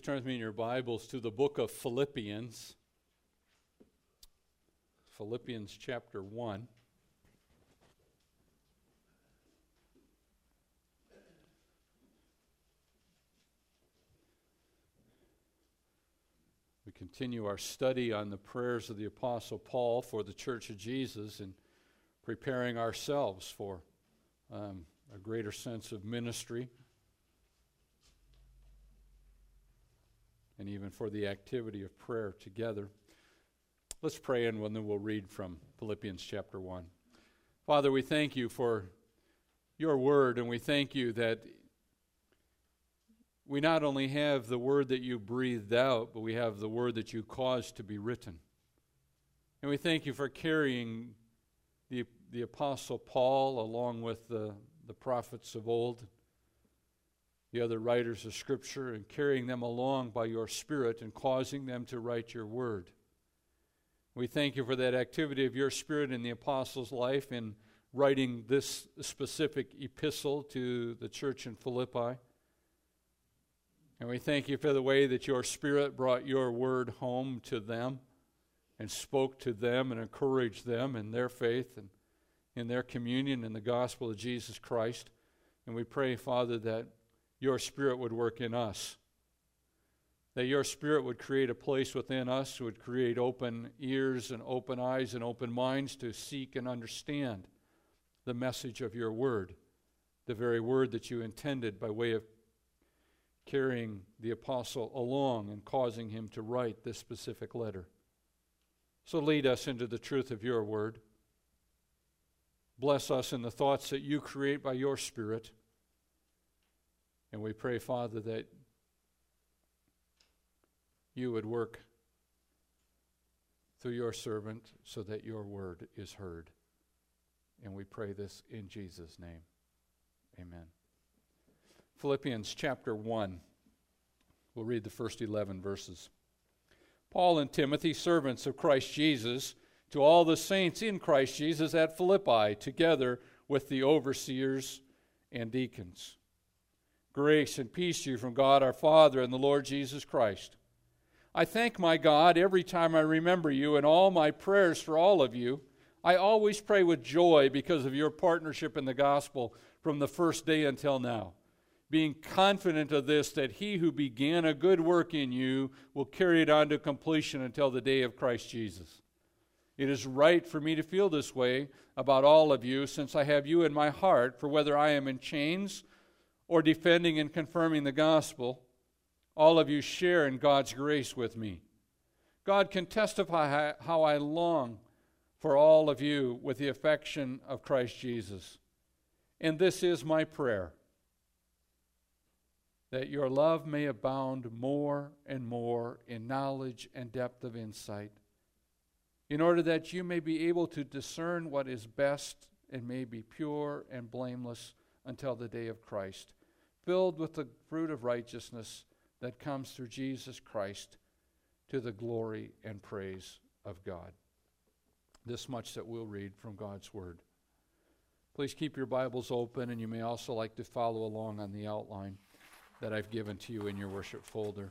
turn with me in your Bibles to the book of Philippians. Philippians chapter 1. We continue our study on the prayers of the Apostle Paul for the Church of Jesus and preparing ourselves for a greater sense of ministry and even for the activity of prayer together. Let's pray, and then we'll read from Philippians chapter 1. Father, we thank you for your word, and we thank you that we not only have the word that you breathed out, but we have the word that you caused to be written. And we thank you for carrying the Apostle Paul along with the prophets of old, the other writers of Scripture, and carrying them along by your Spirit and causing them to write your word. We thank you for that activity of your Spirit in the Apostle's life in writing this specific epistle to the church in Philippi. And we thank you for the way that your Spirit brought your word home to them and spoke to them and encouraged them in their faith and in their communion in the gospel of Jesus Christ. And we pray, Father, that your Spirit would work in us, that your Spirit would create a place within us, would create open ears and open eyes and open minds to seek and understand the message of your word, the very word that you intended by way of carrying the apostle along and causing him to write this specific letter. So lead us into the truth of your word. Bless us in the thoughts that you create by your Spirit. And we pray, Father, that you would work through your servant so that your word is heard. And we pray this in Jesus' name. Amen. Philippians chapter 1. We'll read the first 11 verses. Paul and Timothy, servants of Christ Jesus, to all the saints in Christ Jesus at Philippi, together with the overseers and deacons. Grace and peace to you from God our Father and the Lord Jesus Christ. I thank my God every time I remember you in all my prayers for all of you. I always pray with joy because of your partnership in the gospel from the first day until now, being confident of this, that he who began a good work in you will carry it on to completion until the day of Christ Jesus. It is right for me to feel this way about all of you, since I have you in my heart, for whether I am in chains or defending and confirming the gospel, all of you share in God's grace with me. God can testify how I long for all of you with the affection of Christ Jesus. And this is my prayer, that your love may abound more and more in knowledge and depth of insight, in order that you may be able to discern what is best and may be pure and blameless until the day of Christ, filled with the fruit of righteousness that comes through Jesus Christ, to the glory and praise of God. This much that we'll read from God's Word. Please keep your Bibles open, and you may also like to follow along on the outline that I've given to you in your worship folder.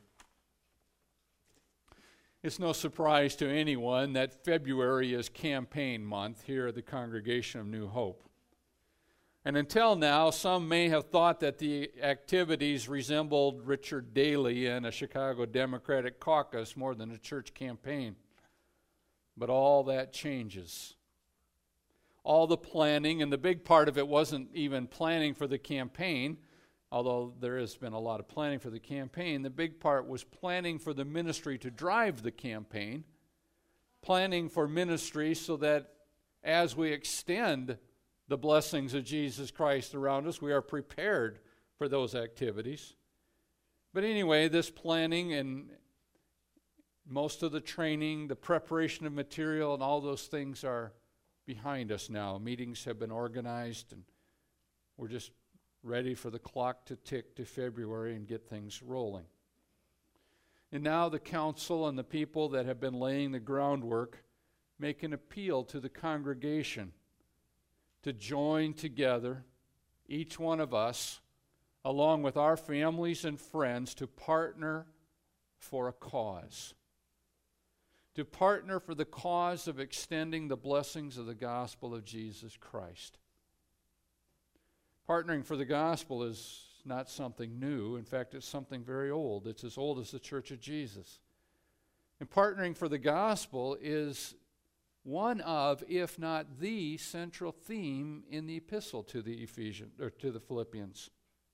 It's no surprise to anyone that February is campaign month here at the Congregation of New Hope. And until now, some may have thought that the activities resembled Richard Daley and a Chicago Democratic caucus more than a church campaign. But all that changes. All the planning, and the big part of it wasn't even planning for the campaign, although there has been a lot of planning for the campaign. The big part was planning for the ministry to drive the campaign, planning for ministry so that as we extend the blessings of Jesus Christ around us, we are prepared for those activities. But anyway, this planning and most of the training, the preparation of material, and all those things are behind us now. Meetings have been organized, and we're just ready for the clock to tick to February and get things rolling. And now the council and the people that have been laying the groundwork make an appeal to the congregation to join together, each one of us, along with our families and friends, to partner for a cause. To partner for the cause of extending the blessings of the gospel of Jesus Christ. Partnering for the gospel is not something new. In fact, it's something very old. It's as old as the Church of Jesus. And partnering for the gospel is one of, if not the central theme in the epistle to the Philippians.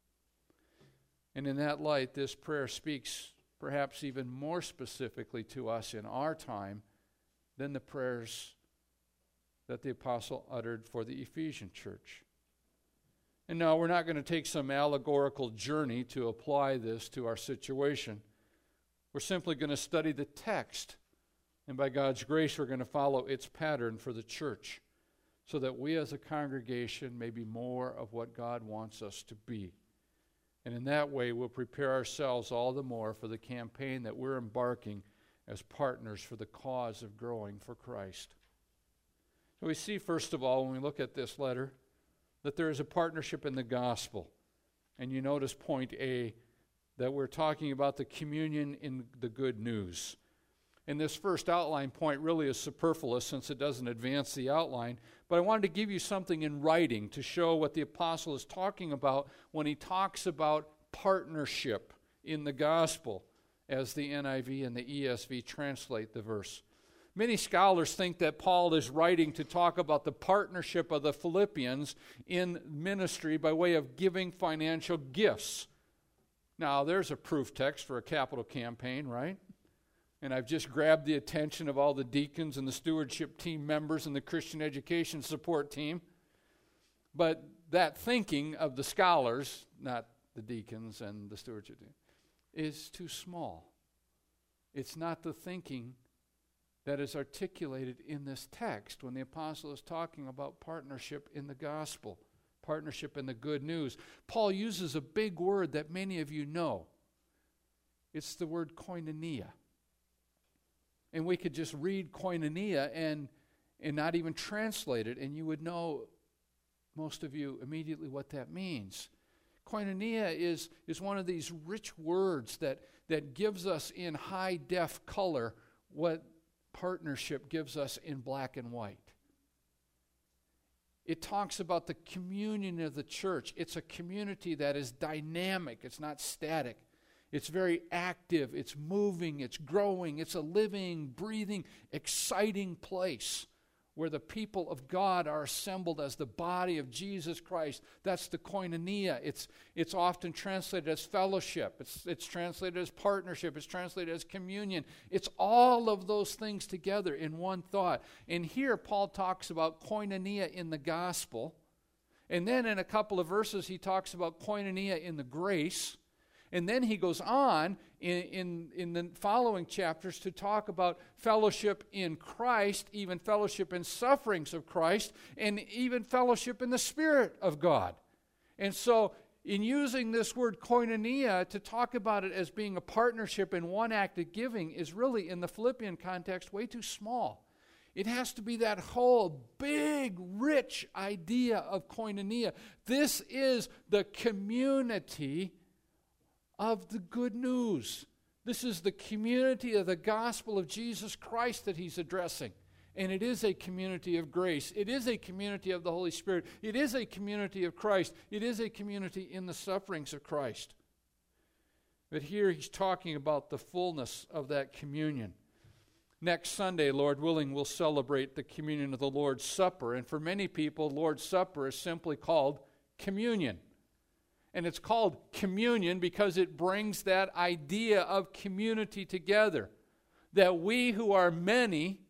And in that light, this prayer speaks perhaps even more specifically to us in our time than the prayers that the apostle uttered for the Ephesian church. And now we're not going to take some allegorical journey to apply this to our situation. We're simply going to study the text, and by God's grace, we're going to follow its pattern for the church, so that we as a congregation may be more of what God wants us to be. And in that way, we'll prepare ourselves all the more for the campaign that we're embarking as partners for the cause of growing for Christ. So we see, first of all, when we look at this letter, that there is a partnership in the gospel. And you notice point A, that we're talking about the communion in the good news. And this first outline point really is superfluous since it doesn't advance the outline, but I wanted to give you something in writing to show what the apostle is talking about when he talks about partnership in the gospel, as the NIV and the ESV translate the verse. Many scholars think that Paul is writing to talk about the partnership of the Philippians in ministry by way of giving financial gifts. Now, there's a proof text for a capital campaign, right? And I've just grabbed the attention of all the deacons and the stewardship team members and the Christian education support team. But that thinking of the scholars, not the deacons and the stewardship team, is too small. It's not the thinking that is articulated in this text when the apostle is talking about partnership in the gospel, partnership in the good news. Paul uses a big word that many of you know. It's the word koinonia. And we could just read koinonia and not even translate it, and you would know, most of you, immediately what that means. Koinonia is one of these rich words that gives us in high-def color what partnership gives us in black and white. It talks about the communion of the church. It's a community that is dynamic. It's not static. It's very active. It's moving. It's growing. It's a living, breathing, exciting place where the people of God are assembled as the body of Jesus Christ. That's the koinonia. It's often translated as fellowship. It's translated as partnership. It's translated as communion. It's all of those things together in one thought. And here Paul talks about koinonia in the gospel. And then in a couple of verses he talks about koinonia in the grace. And then he goes on in the following chapters to talk about fellowship in Christ, even fellowship in sufferings of Christ, and even fellowship in the Spirit of God. And so in using this word koinonia to talk about it as being a partnership in one act of giving is really, in the Philippian context, way too small. It has to be that whole big, rich idea of koinonia. This is the community of the good news. This is the community of the gospel of Jesus Christ that he's addressing. And it is a community of grace. It is a community of the Holy Spirit. It is a community of Christ. It is a community in the sufferings of Christ. But here he's talking about the fullness of that communion. Next Sunday, Lord willing, we'll celebrate the communion of the Lord's Supper. And for many people, Lord's Supper is simply called communion. And it's called communion because it brings that idea of community together. That we who are many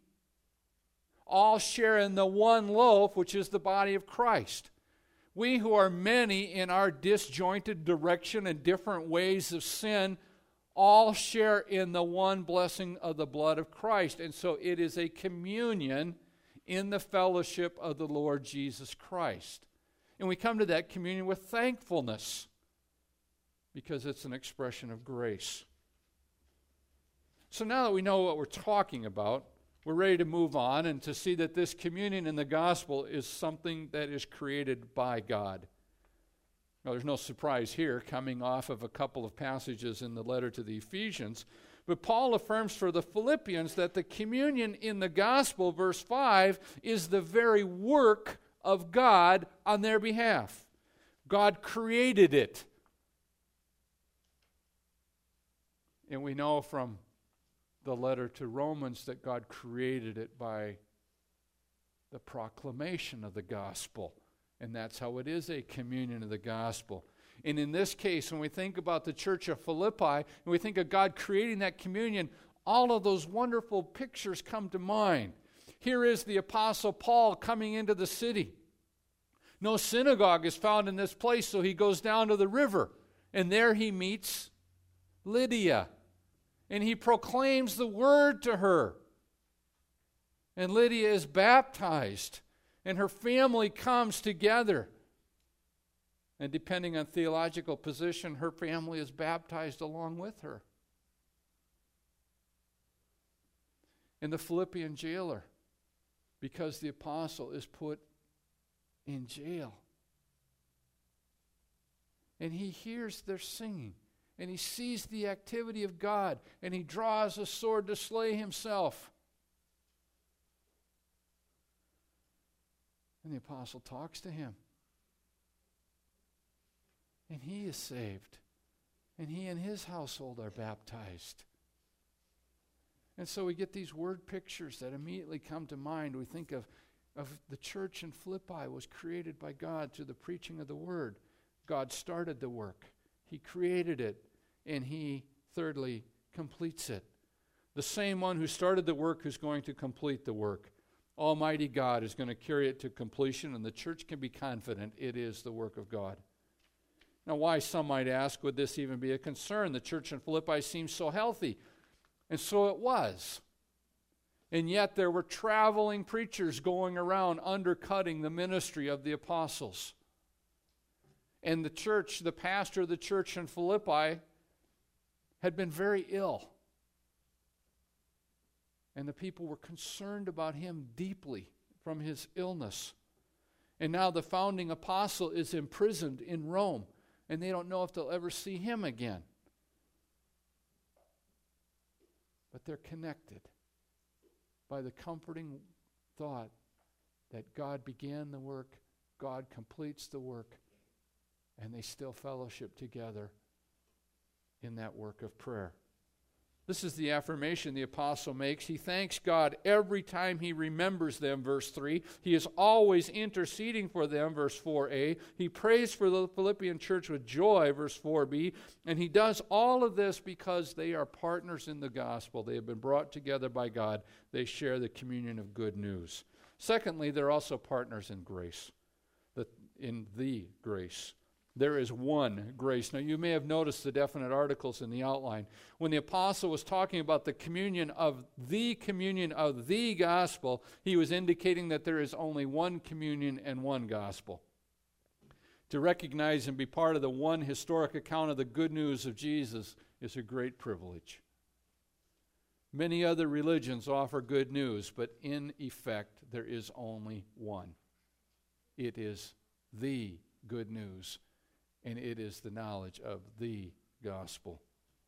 all share in the one loaf, which is the body of Christ. We who are many in our disjointed direction and different ways of sin all share in the one blessing of the blood of Christ. And so it is a communion in the fellowship of the Lord Jesus Christ. And we come to that communion with thankfulness because it's an expression of grace. So now that we know what we're talking about, we're ready to move on and to see that this communion in the gospel is something that is created by God. Now, there's no surprise here coming off of a couple of passages in the letter to the Ephesians, But Paul affirms for the Philippians that the communion in the gospel, verse 5, is the very work of God on their behalf. God created it. And we know from the letter to Romans that God created it by the proclamation of the gospel. And that's how it is a communion of the gospel. And in this case, when we think about the church of Philippi, and we think of God creating that communion, all of those wonderful pictures come to mind. Here is the Apostle Paul coming into the city. No synagogue is found in this place, so he goes down to the river. And there he meets Lydia. And he proclaims the word to her. And Lydia is baptized. And her family comes together. And depending on theological position, her family is baptized along with her. And the Philippian jailer, because the apostle is put in jail. And he hears their singing. And he sees the activity of God. And he draws a sword to slay himself. And the apostle talks to him. And he is saved. And he and his household are baptized. And so we get these word pictures that immediately come to mind. We think of the church in Philippi was created by God through the preaching of the word. God started the work. He created it. And he, thirdly, completes it. The same one who started the work who's going to complete the work. Almighty God is going to carry it to completion, and the church can be confident it is the work of God. Now, why, some might ask, would this even be a concern? The church in Philippi seems so healthy. And so it was. And yet there were traveling preachers going around undercutting the ministry of the apostles. And the church, the pastor of the church in Philippi, had been very ill. And the people were concerned about him deeply from his illness. And now the founding apostle is imprisoned in Rome, and they don't know if they'll ever see him again. But they're connected by the comforting thought that God began the work, God completes the work, and they still fellowship together in that work of prayer. This is the affirmation the apostle makes. He thanks God every time he remembers them, verse 3. He is always interceding for them, verse 4a. He prays for the Philippian church with joy, verse 4b. And he does all of this because they are partners in the gospel. They have been brought together by God. They share the communion of good news. Secondly, they're also partners in grace, in the grace. There is one grace. Now, you may have noticed the definite articles in the outline. When the apostle was talking about the communion of the gospel, he was indicating that there is only one communion and one gospel. To recognize and be part of the one historic account of the good news of Jesus is a great privilege. Many other religions offer good news, but in effect, there is only one. It is the good news. And it is the knowledge of the gospel.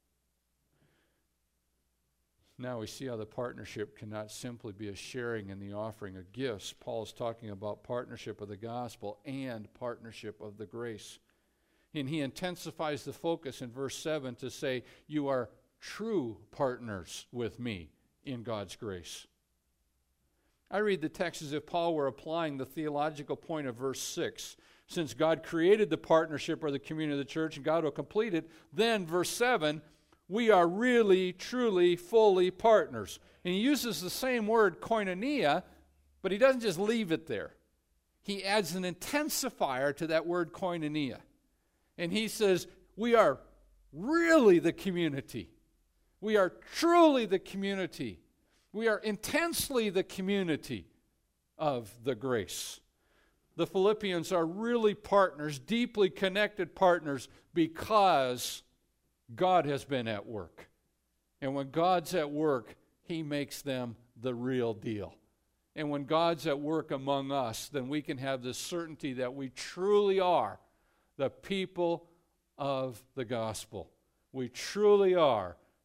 Now we see how the partnership cannot simply be a sharing in the offering of gifts. Paul is talking about partnership of the gospel and partnership of the grace. And he intensifies the focus in verse 7 to say, you are true partners with me in God's grace. I read the text as if Paul were applying the theological point of verse 6. Since God created the partnership or the communion of the church and God will complete it, then verse 7, we are really, truly, fully partners. And he uses the same word, koinonia, but he doesn't just leave it there. He adds an intensifier to that word koinonia. And he says, we are really the community. We are truly the community. We are intensely the community of the grace. The Philippians are really partners, deeply connected partners, because God has been at work. And when God's at work, he makes them the real deal. And when God's at work among us, then we can have the certainty that we truly are the people of the gospel. We truly are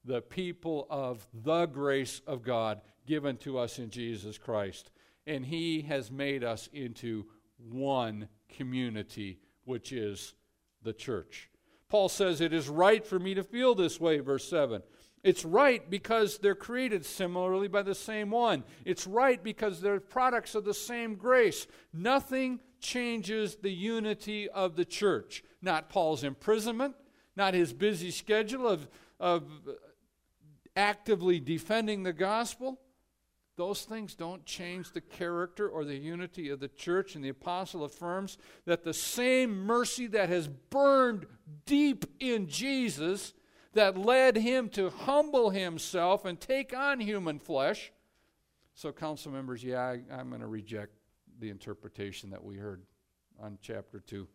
the people of the grace of God given to us in Jesus Christ. And He has made us into one community, which is the church. Paul says it is right for me to feel this way, verse 7. It's right because they're created similarly by the same one. It's right because they're products of the same grace. Nothing changes the unity of the church. Not Paul's imprisonment, not his busy schedule of actively defending the gospel. Those things don't change the character or the unity of the church. And the apostle affirms that the same mercy that has burned deep in Jesus, that led him to humble himself and take on human flesh. So, council members, I'm going to reject the interpretation that we heard on chapter 2.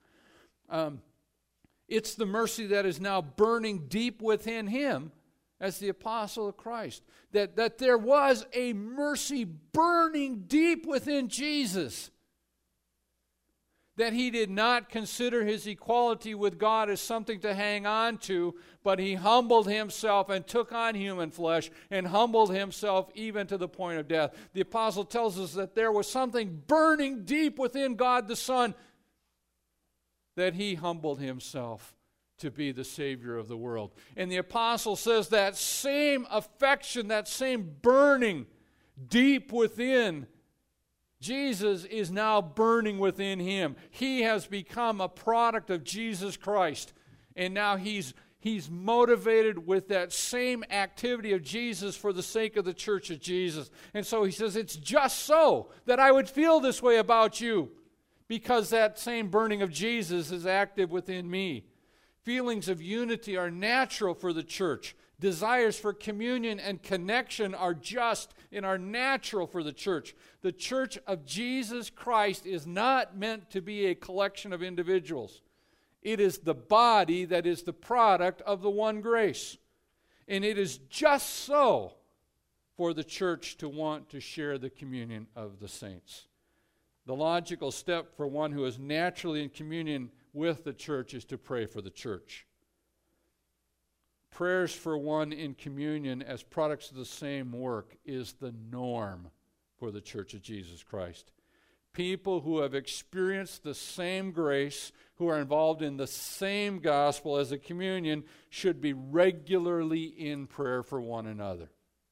It's the mercy that is now burning deep within him as the apostle of Christ. That there was a mercy burning deep within Jesus. That he did not consider his equality with God as something to hang on to, but he humbled himself and took on human flesh and humbled himself even to the point of death. The apostle tells us that there was something burning deep within God the Son, that he humbled himself to be the Savior of the world. And the apostle says that same affection, that same burning deep within Jesus is now burning within him. He has become a product of Jesus Christ. And now he's motivated with that same activity of Jesus for the sake of the church of Jesus. And so he says, it's just so that I would feel this way about you, because that same burning of Jesus is active within me. Feelings of unity are natural for the church. Desires for communion and connection are just and are natural for the church. The church of Jesus Christ is not meant to be a collection of individuals. It is the body that is the product of the one grace. And it is just so for the church to want to share the communion of the saints. The logical step for one who is naturally in communion with the church is to pray for the church. Prayers for one in communion as products of the same work is the norm for the church of Jesus Christ. People who have experienced the same grace, who are involved in the same gospel as a communion, should be regularly in prayer for one another.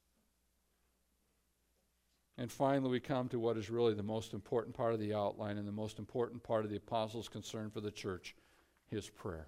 And finally, we come to what is really the most important part of the outline and the most important part of the apostle's concern for the church, his prayer.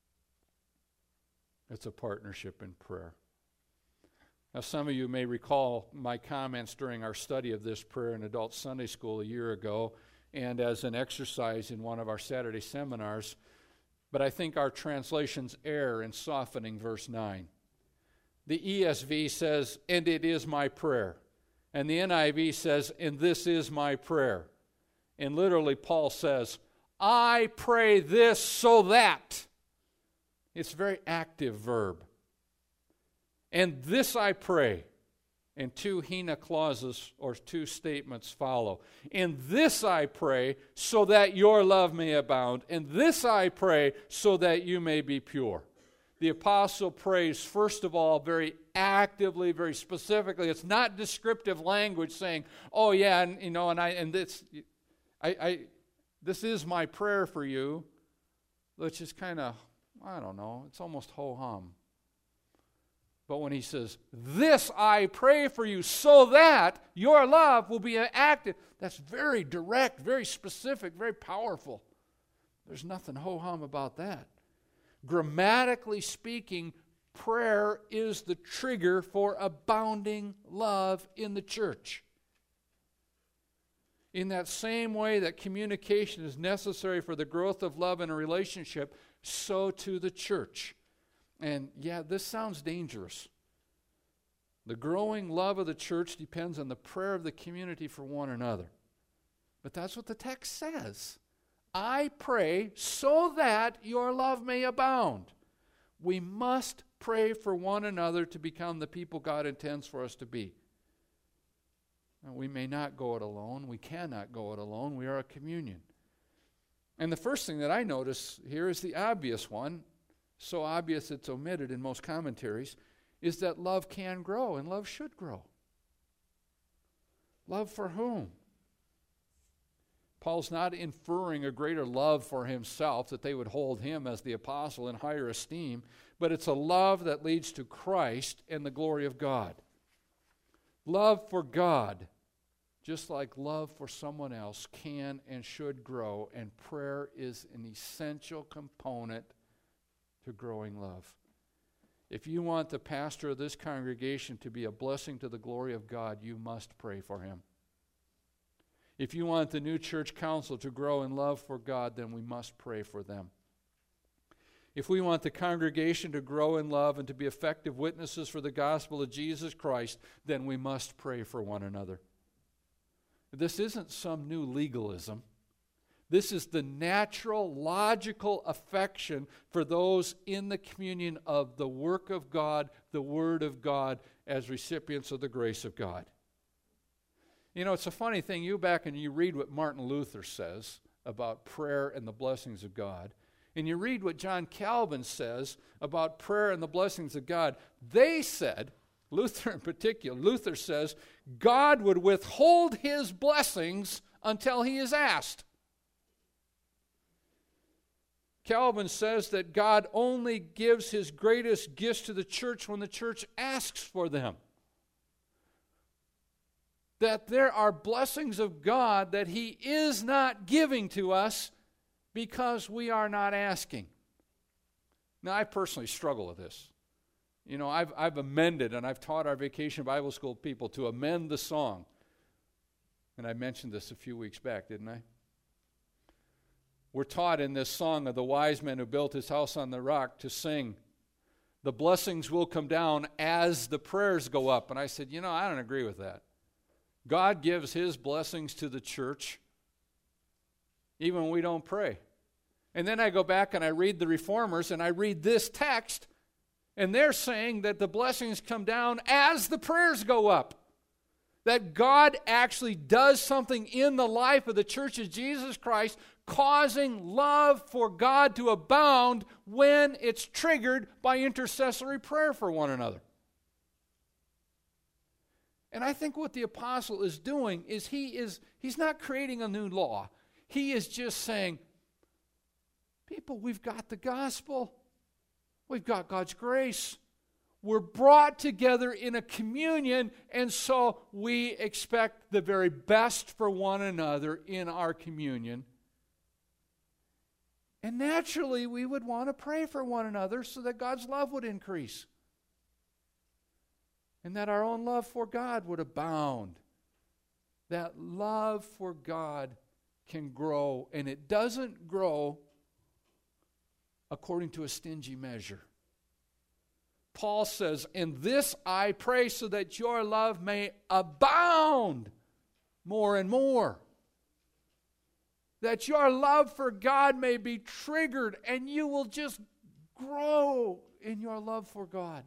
It's a partnership in prayer. Now, some of you may recall my comments during our study of this prayer in Adult Sunday School a year ago, and as an exercise in one of our Saturday seminars, but I think our translations err in softening verse 9. The ESV says, "And it is my prayer." And the NIV says, "And this is my prayer." And literally Paul says, "I pray this so that." It's a very active verb. "And this I pray." And two hina clauses or two statements follow. "And this I pray so that your love may abound. And this I pray so that you may be pure." The apostle prays, first of all, very actively, very specifically. It's not descriptive language saying, "Oh yeah, this is my prayer for you," which is kind of, I don't know, it's almost ho-hum. But when he says, "This I pray for you so that your love will be active," that's very direct, very specific, very powerful. There's nothing ho-hum about that. Grammatically speaking, prayer is the trigger for abounding love in the church. In that same way that communication is necessary for the growth of love in a relationship, so too the church. And yeah, this sounds dangerous. The growing love of the church depends on the prayer of the community for one another. But that's what the text says. I pray so that your love may abound. We must pray for one another to become the people God intends for us to be. Now, we may not go it alone. We cannot go it alone. We are a communion. And the first thing that I notice here is the obvious one, so obvious it's omitted in most commentaries. is that love can grow and love should grow. Love for whom? Paul's not inferring a greater love for himself, that they would hold him as the apostle in higher esteem, but it's a love that leads to Christ and the glory of God. Love for God, just like love for someone else, can and should grow, and prayer is an essential component to growing love. If you want the pastor of this congregation to be a blessing to the glory of God, you must pray for him. If you want the new church council to grow in love for God, then we must pray for them. If we want the congregation to grow in love and to be effective witnesses for the gospel of Jesus Christ, then we must pray for one another. This isn't some new legalism. This is the natural, logical affection for those in the communion of the work of God, the Word of God, as recipients of the grace of God. You know, it's a funny thing. You back and you read what Martin Luther says about prayer and the blessings of God, and you read what John Calvin says about prayer and the blessings of God. They said, Luther in particular, Luther says, God would withhold his blessings until he is asked. Calvin says that God only gives his greatest gifts to the church when the church asks for them. That there are blessings of God that he is not giving to us because we are not asking. Now, I personally struggle with this. You know, I've amended, and I've taught our Vacation Bible School people to amend the song. And I mentioned this a few weeks back, didn't I? We're taught in this song of the wise man who built his house on the rock to sing, the blessings will come down as the prayers go up. And I said, you know, I don't agree with that. God gives his blessings to the church even when we don't pray. And then I go back and I read the Reformers and I read this text, and they're saying that the blessings come down as the prayers go up. That God actually does something in the life of the church of Jesus Christ, causing love for God to abound when it's triggered by intercessory prayer for one another. And I think what the apostle is doing is he's not creating a new law. He is just saying, people, we've got the gospel. We've got God's grace. We're brought together in a communion, and so we expect the very best for one another in our communion. And naturally, we would want to pray for one another so that God's love would increase. And that our own love for God would abound. That love for God can grow, and it doesn't grow according to a stingy measure. Paul says, in this I pray so that your love may abound more and more. That your love for God may be triggered and you will just grow in your love for God.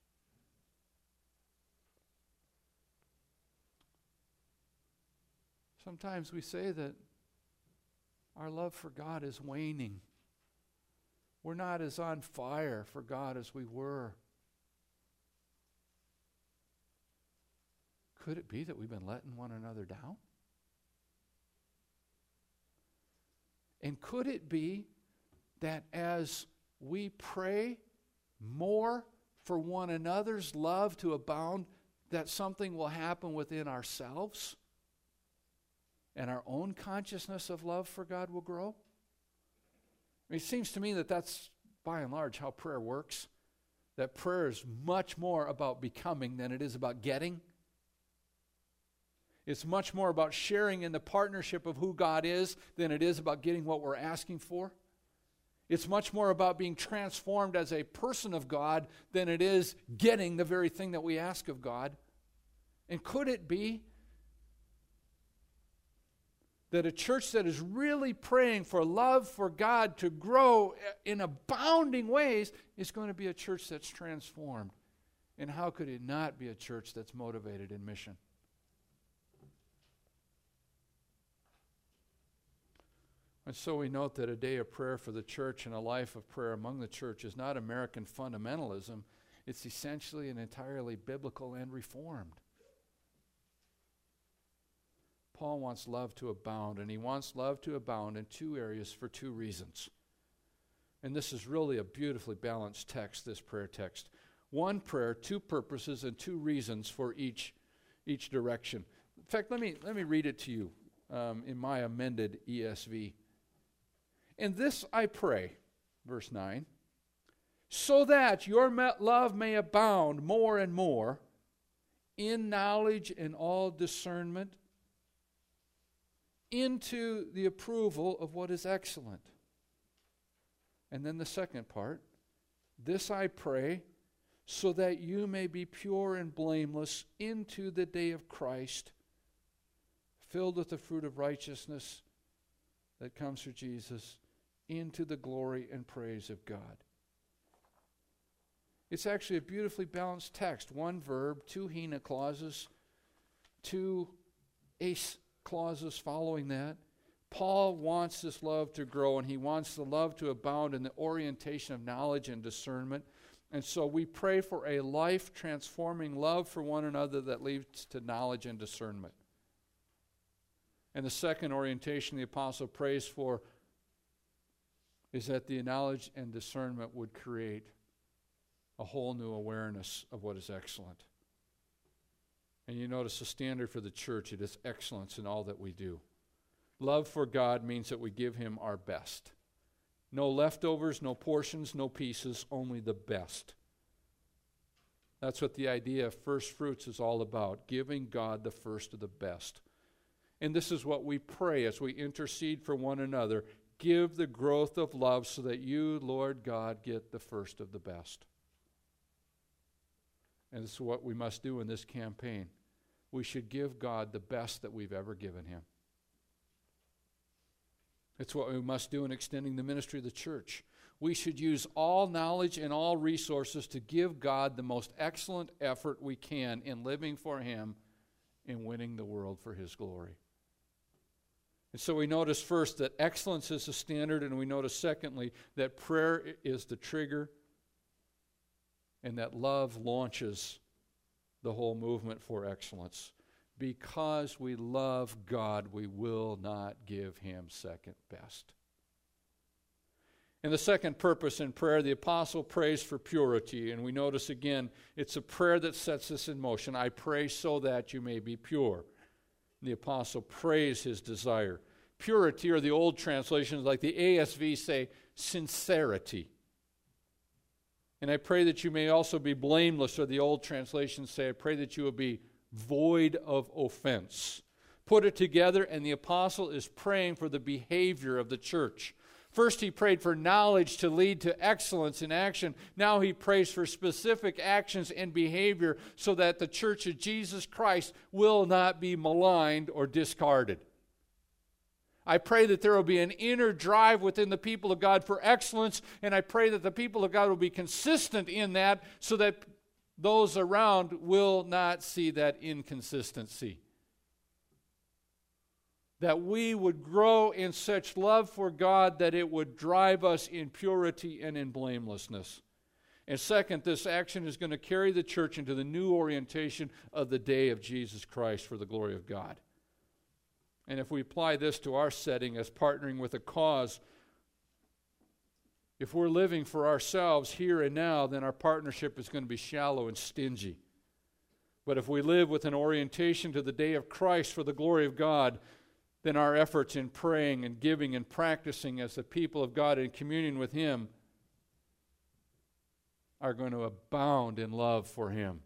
Sometimes we say that our love for God is waning. We're not as on fire for God as we were. Could it be that we've been letting one another down? And could it be that as we pray more for one another's love to abound, that something will happen within ourselves and our own consciousness of love for God will grow? I mean, it seems to me that that's by and large how prayer works. That prayer is much more about becoming than it is about getting. It's much more about sharing in the partnership of who God is than it is about getting what we're asking for. It's much more about being transformed as a person of God than it is getting the very thing that we ask of God. And could it be that a church that is really praying for love for God to grow in abounding ways is going to be a church that's transformed? And how could it not be a church that's motivated in mission? And so we note that a day of prayer for the church and a life of prayer among the church is not American fundamentalism. It's essentially and entirely biblical and reformed. Paul wants love to abound, and he wants love to abound in two areas for two reasons. And this is really a beautifully balanced text, this prayer text. One prayer, two purposes, and two reasons for each direction. In fact, let me read it to you in my amended ESV. "And this I pray," verse 9, "so that your love may abound more and more in knowledge and all discernment, into the approval of what is excellent." And then the second part, "This I pray, so that you may be pure and blameless into the day of Christ, filled with the fruit of righteousness that comes through Jesus, into the glory and praise of God." It's actually a beautifully balanced text. One verb, two hina clauses, two eis clauses following that. Paul wants this love to grow, and he wants the love to abound in the orientation of knowledge and discernment. And so we pray for a life-transforming love for one another that leads to knowledge and discernment. And the second orientation the apostle prays for is that the knowledge and discernment would create a whole new awareness of what is excellent. And you notice the standard for the church, it is excellence in all that we do. Love for God means that we give him our best. No leftovers, no portions, no pieces, only the best. That's what the idea of first fruits is all about, giving God the first of the best. And this is what we pray as we intercede for one another. Give the growth of love so that you, Lord God, get the first of the best. And this is what we must do in this campaign. We should give God the best that we've ever given him. It's what we must do in extending the ministry of the church. We should use all knowledge and all resources to give God the most excellent effort we can in living for him and winning the world for his glory. And so we notice first that excellence is the standard, and we notice secondly that prayer is the trigger, and that love launches the whole movement for excellence. Because we love God, we will not give him second best. And the second purpose in prayer, the apostle prays for purity. And we notice again, it's a prayer that sets this in motion. I pray so that you may be pure. The apostle prays his desire. Purity, or the old translations like the ASV say, sincerity. And I pray that you may also be blameless, or the old translations say, I pray that you will be void of offense. Put it together, and the apostle is praying for the behavior of the church. First, he prayed for knowledge to lead to excellence in action. Now he prays for specific actions and behavior so that the church of Jesus Christ will not be maligned or discarded. I pray that there will be an inner drive within the people of God for excellence, and I pray that the people of God will be consistent in that so that those around will not see that inconsistency. That we would grow in such love for God that it would drive us in purity and in blamelessness. And second, this action is going to carry the church into the new orientation of the day of Jesus Christ for the glory of God. And if we apply this to our setting as partnering with a cause, if we're living for ourselves here and now, then our partnership is going to be shallow and stingy. But if we live with an orientation to the day of Christ for the glory of God, then our efforts in praying and giving and practicing as the people of God in communion with him are going to abound in love for him.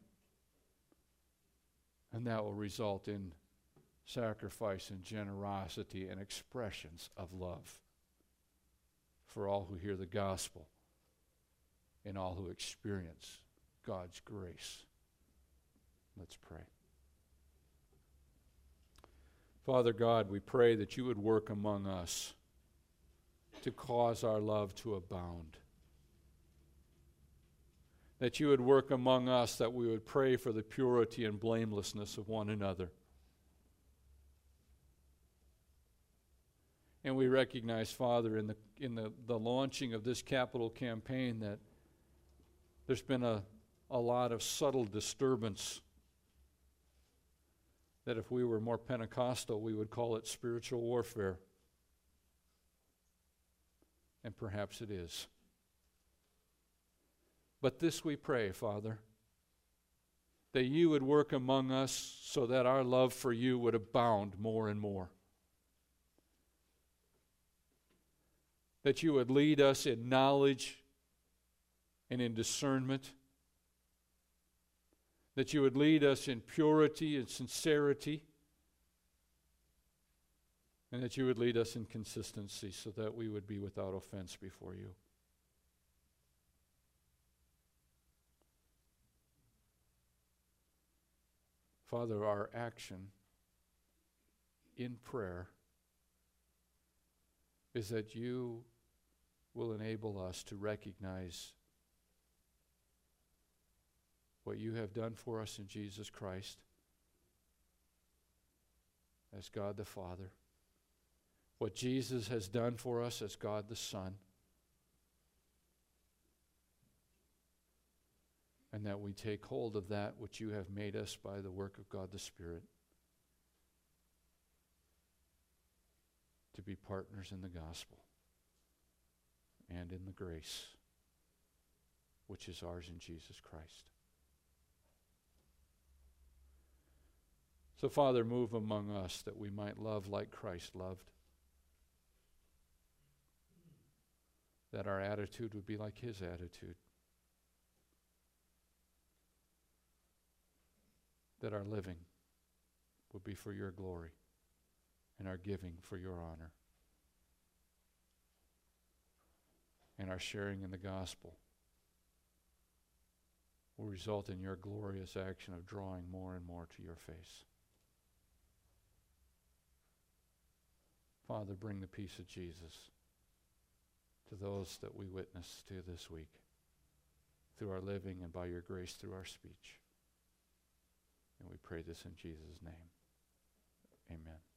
And that will result in sacrifice and generosity and expressions of love for all who hear the gospel and all who experience God's grace. Let's pray. Father God, we pray that you would work among us to cause our love to abound. That you would work among us, that we would pray for the purity and blamelessness of one another. And we recognize, Father, in the launching of this capital campaign that there's been a a lot of subtle disturbance that if we were more Pentecostal, we would call it spiritual warfare. And perhaps it is. But this we pray, Father, that you would work among us so that our love for you would abound more and more. That you would lead us in knowledge and in discernment. That you would lead us in purity and sincerity. And that you would lead us in consistency so that we would be without offense before you. Father, our action in prayer is that you will enable us to recognize what you have done for us in Jesus Christ as God the Father, what Jesus has done for us as God the Son, and that we take hold of that which you have made us by the work of God the Spirit to be partners in the gospel and in the grace which is ours in Jesus Christ. So, Father, move among us that we might love like Christ loved, that our attitude would be like his attitude, that our living would be for your glory and our giving for your honor, and our sharing in the gospel will result in your glorious action of drawing more and more to your face. Father, bring the peace of Jesus to those that we witness to this week through our living and by your grace through our speech. And we pray this in Jesus' name. Amen.